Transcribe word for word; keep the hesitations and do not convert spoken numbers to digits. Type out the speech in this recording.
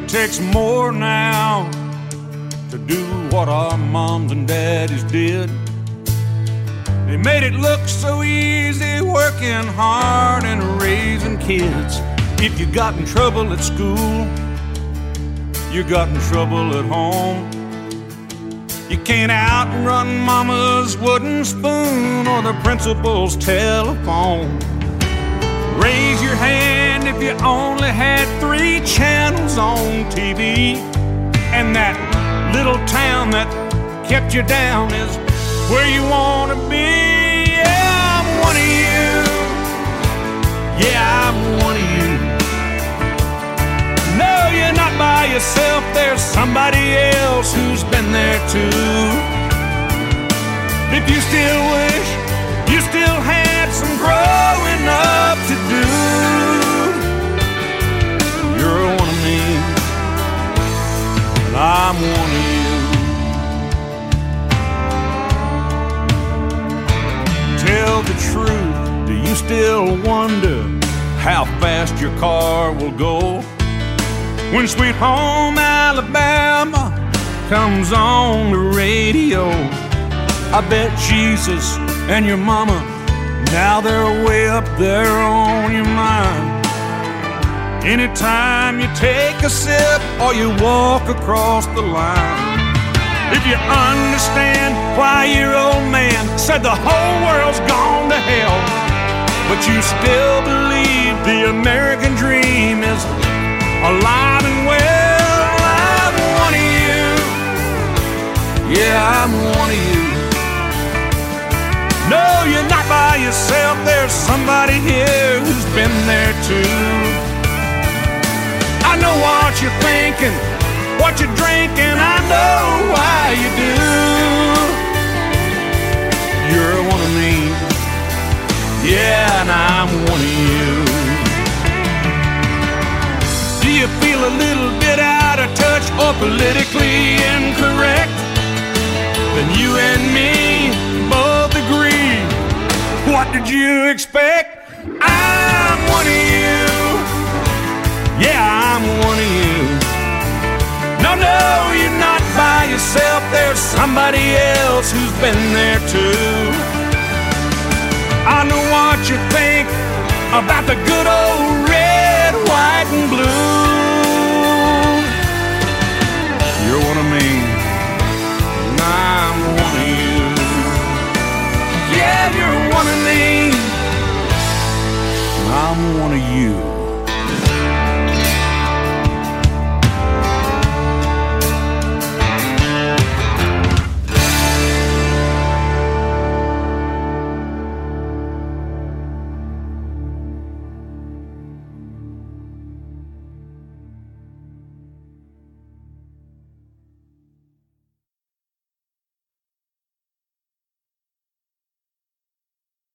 it takes more now to do what our moms and daddies did. They made it look so easy, working hard and raising kids. If you got in trouble at school, you got in trouble at home. You can't outrun mama's wooden spoon or the principal's telephone. Raise your hand if you only had three channels on T V, and that little town that kept you down is where you want to be. Yeah, I'm one of you. Yeah, I'm one of you. No, you're not by yourself. There's somebody else who's been there too. If you still wish you still had some growing up to do, you're one of me, and I'm one of you. Tell the truth, do you still wonder how fast your car will go when Sweet Home Alabama comes on the radio? I bet Jesus and your mama, now they're way up there on your mind. Anytime you take a sip or you walk across the line. If you understand why your old man said the whole world's gone to hell, but you still believe the American dream is alive and well, I'm one of you. Yeah, I'm one of you. No, you're not by yourself. There's somebody here who's been there too. I know what you're thinking, what you're drinking, I know why you do. You're one of me, yeah, and I'm one of you. Do you feel a little bit out of touch or politically incorrect? Then you and me both agree. What did you expect? I'm one of you. Yeah, I'm one of you. No, no, you're not by yourself. There's somebody else who's been there too. I know what you think about the good old red, white, and blue. You're one of me, and I'm one of you. Yeah, you're one of me, and I'm one of you.